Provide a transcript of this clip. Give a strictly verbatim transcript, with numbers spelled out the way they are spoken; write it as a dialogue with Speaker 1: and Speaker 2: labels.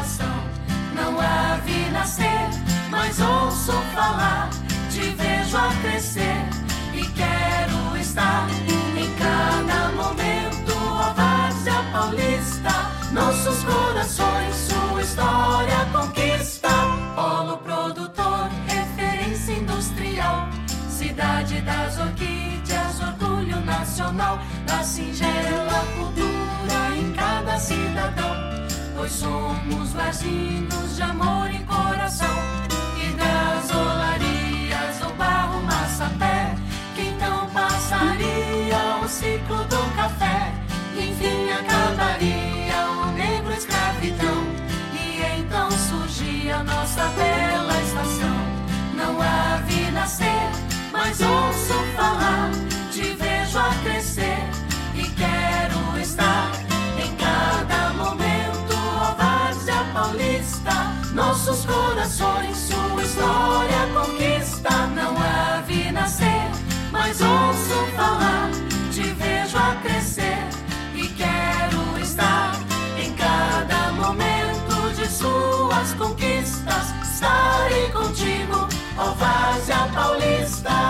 Speaker 1: salvação. Não a vi nascer, mas ouço falar, te vejo a crescer e quero estar em cada momento. Ó Várzea Paulista, nossos corações, sua história conquista. Polo produtor, referência industrial, cidade das orquídeas, orgulho nacional, da singela cultura em cada cidadão, pois somos varzinhos de amor e coração. E das olarias do barro massapé, que então passaria o ciclo do café, e enfim acabaria o negro escravidão, e então surgia nossa bela estação. Não a vi nascer, mas ouço falar, te vejo a crescer e quero estar em cada momento. Ó Várzea Paulista, nossos corações, sua história conquista. Não a vi nascer, mas ouço falar, te vejo a crescer e quero estar em cada momento de suas conquistas. Estarei contigo, ó Várzea Paulista.